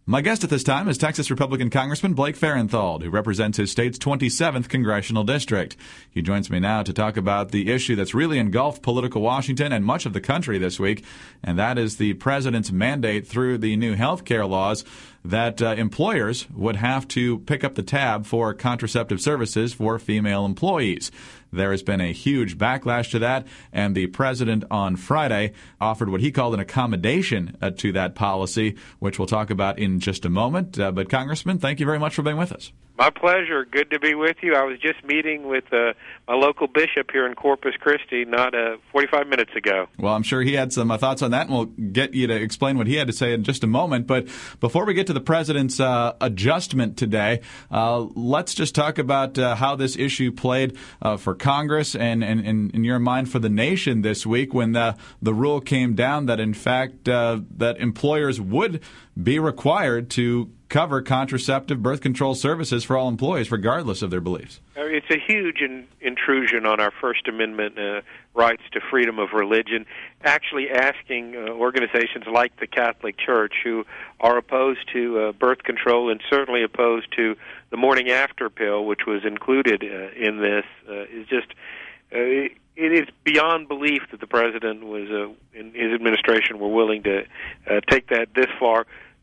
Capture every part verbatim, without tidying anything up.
My guest at this time is Texas Republican Congressman Blake Farenthold, who represents his state's twenty-seventh congressional district. He joins me now to talk about the issue that's really engulfed political Washington and much of the country this week, and that is the president's mandate through the new health care laws that uh, employers would have to pick up the tab for contraceptive services for female employees. There has been a huge backlash to that, and the president on Friday offered what he called an accommodation uh, to that policy, which we'll talk about in just a moment. Uh, but, Congressman, thank you very much for being with us. My pleasure. Good to be with you. I was just meeting with uh, my local bishop here in Corpus Christi not uh, forty-five minutes ago. Well, I'm sure he had some uh, thoughts on that, and we'll get you to explain what he had to say in just a moment. But before we get to the president's uh, adjustment today, uh, let's just talk about uh, how this issue played uh, for Congress and, and, and, in your mind, for the nation this week when the, the rule came down that, in fact, uh, that employers would be required to cover contraceptive birth control services for all employees, regardless of their beliefs. It's a huge in, intrusion on our First Amendment uh, rights to freedom of religion, actually asking uh, organizations like the Catholic Church, who are opposed to uh, birth control and certainly opposed to the morning after pill, which was included uh, in this, uh, is just... Uh, It is beyond belief that the president was, uh, and his administration were willing to uh, take that this far,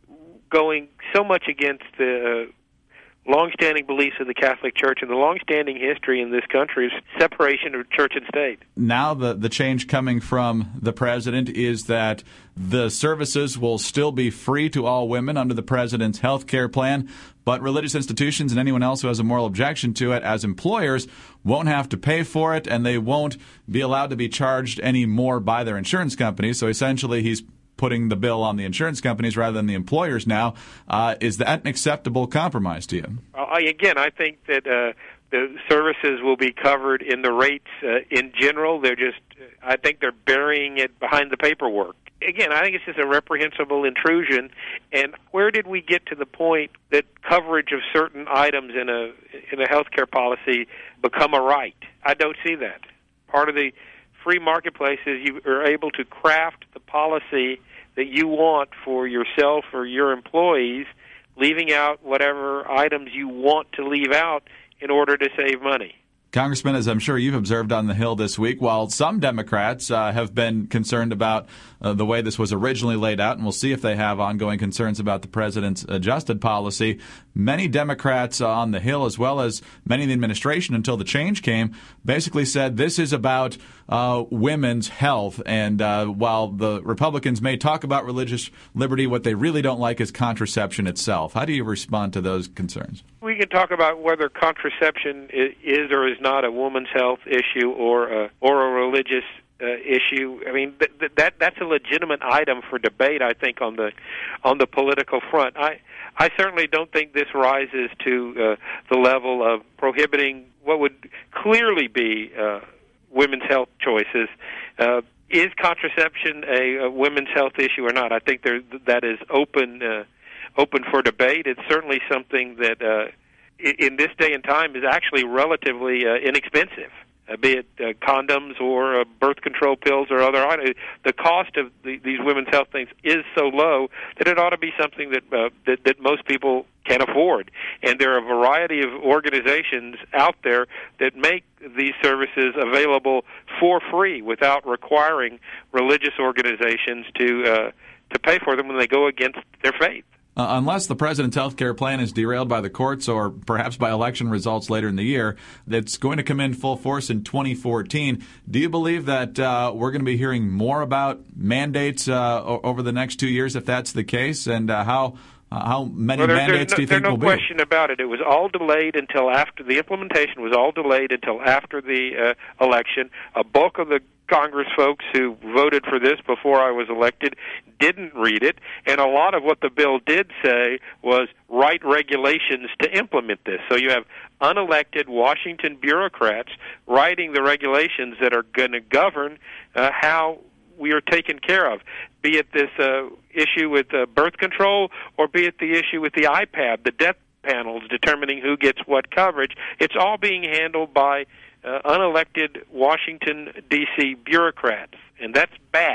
going so much against the uh, longstanding beliefs of the Catholic Church and the longstanding history in this country of separation of church and state. Now the, the change coming from the president is that the services will still be free to all women under the president's health care plan, but religious institutions and anyone else who has a moral objection to it as employers won't have to pay for it, and they won't be allowed to be charged any more by their insurance companies. So essentially he's putting the bill on the insurance companies rather than the employers now. Uh, is that an acceptable compromise to you? Uh, again, I think that uh, the services will be covered in the rates uh, in general. They're just, I think they're burying it behind the paperwork. Again, I think it's just a reprehensible intrusion. And where did we get to the point that coverage of certain items in a in a healthcare policy become a right? I don't see that. Part of the free marketplace is you are able to craft the policy that you want for yourself or your employees, leaving out whatever items you want to leave out in order to save money. Congressman, as I'm sure you've observed on the Hill this week, while some Democrats uh, have been concerned about uh, the way this was originally laid out, and we'll see if they have ongoing concerns about the president's adjusted policy, many Democrats on the Hill, as well as many in the administration until the change came, basically said this is about uh, women's health. And uh, while the Republicans may talk about religious liberty, what they really don't like is contraception itself. How do you respond to those concerns? We can talk about whether contraception is or is not a woman's health issue or a, or a religious uh, issue. I mean, th- th- that that's a legitimate item for debate, I think, on the on the political front. I I certainly don't think this rises to uh, the level of prohibiting what would clearly be uh, women's health choices. Uh, is contraception a, a women's health issue or not? I think there that is open. Uh, open for debate. It's certainly something that uh, in this day and time is actually relatively uh, inexpensive, uh, be it uh, condoms or uh, birth control pills or other items. The cost of the, these women's health things is so low that it ought to be something that, uh, that that most people can afford. And there are a variety of organizations out there that make these services available for free without requiring religious organizations to uh, to pay for them when they go against their faith. Uh, unless the president's health care plan is derailed by the courts or perhaps by election results later in the year, that's going to come in full force in twenty fourteen. Do you believe that uh, we're going to be hearing more about mandates uh, over the next two years if that's the case? And uh, how uh, how many well, there, mandates no, do you think will will be? There's no question about it. It was all delayed until after the implementation was all delayed until after the uh, election. A bulk of the Congress folks who voted for this before I was elected didn't read it, and a lot of what the bill did say was write regulations to implement this. So you have unelected Washington bureaucrats writing the regulations that are going to govern uh, how we are taken care of, be it this uh, issue with uh, birth control or be it the issue with the I P A B, the death panels determining who gets what coverage. It's all being handled by Uh, unelected Washington, D C bureaucrats, and that's bad.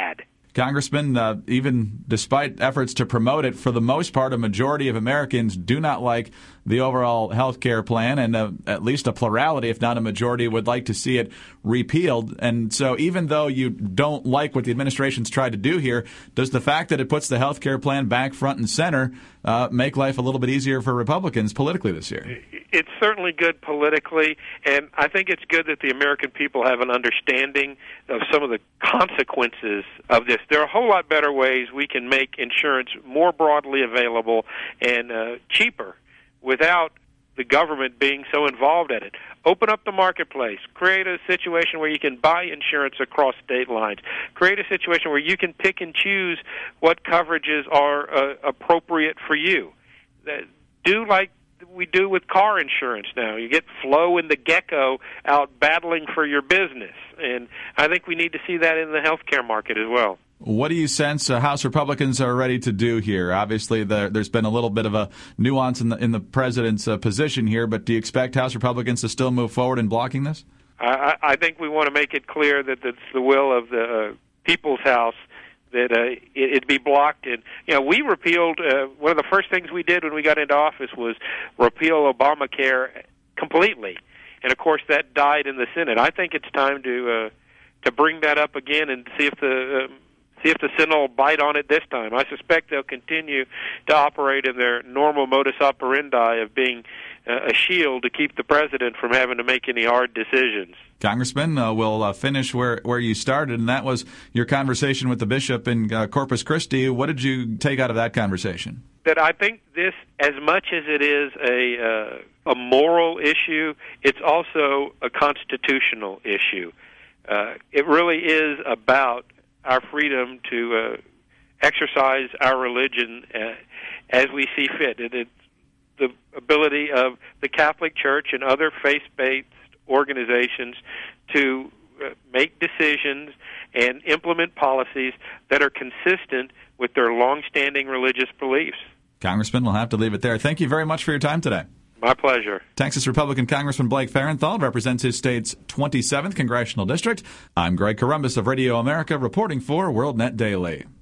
Congressman, uh, even despite efforts to promote it, for the most part, a majority of Americans do not like the overall health care plan, and uh, at least a plurality, if not a majority, would like to see it repealed. And so even though you don't like what the administration's tried to do here, does the fact that it puts the health care plan back front and center uh, make life a little bit easier for Republicans politically this year? It's certainly good politically, and I think it's good that the American people have an understanding of some of the consequences of this. There are a whole lot better ways we can make insurance more broadly available and uh, cheaper without the government being so involved in it. Open up the marketplace. Create a situation where you can buy insurance across state lines. Create a situation where you can pick and choose what coverages are uh, appropriate for you. Uh, do like we do with car insurance now. You get Flo and the Gecko out battling for your business. And I think we need to see that in the healthcare market as well. What do you sense uh, House Republicans are ready to do here? Obviously, the, there's been a little bit of a nuance in the in the president's uh, position here, but do you expect House Republicans to still move forward in blocking this? I, I think we want to make it clear that it's the will of the uh, People's House that uh, it, it be blocked. And you know, we repealed uh, one of the first things we did when we got into office was repeal Obamacare completely, and of course that died in the Senate. I think it's time to uh, to bring that up again and see if the uh, See if the Senate will bite on it this time. I suspect they'll continue to operate in their normal modus operandi of being uh, a shield to keep the president from having to make any hard decisions. Congressman, uh, we'll uh, finish where, where you started, and that was your conversation with the bishop in uh, Corpus Christi. What did you take out of that conversation? That I think this, as much as it is a, uh, a moral issue, it's also a constitutional issue. Uh, it really is about our freedom to uh, exercise our religion uh, as we see fit. It, it's the ability of the Catholic Church and other faith-based organizations to uh, make decisions and implement policies that are consistent with their long-standing religious beliefs. Congressman, we'll have to leave it there. Thank you very much for your time today. My pleasure. Texas Republican Congressman Blake Farenthold represents his state's twenty-seventh Congressional District. I'm Greg Corombos of Radio America reporting for WorldNet Daily.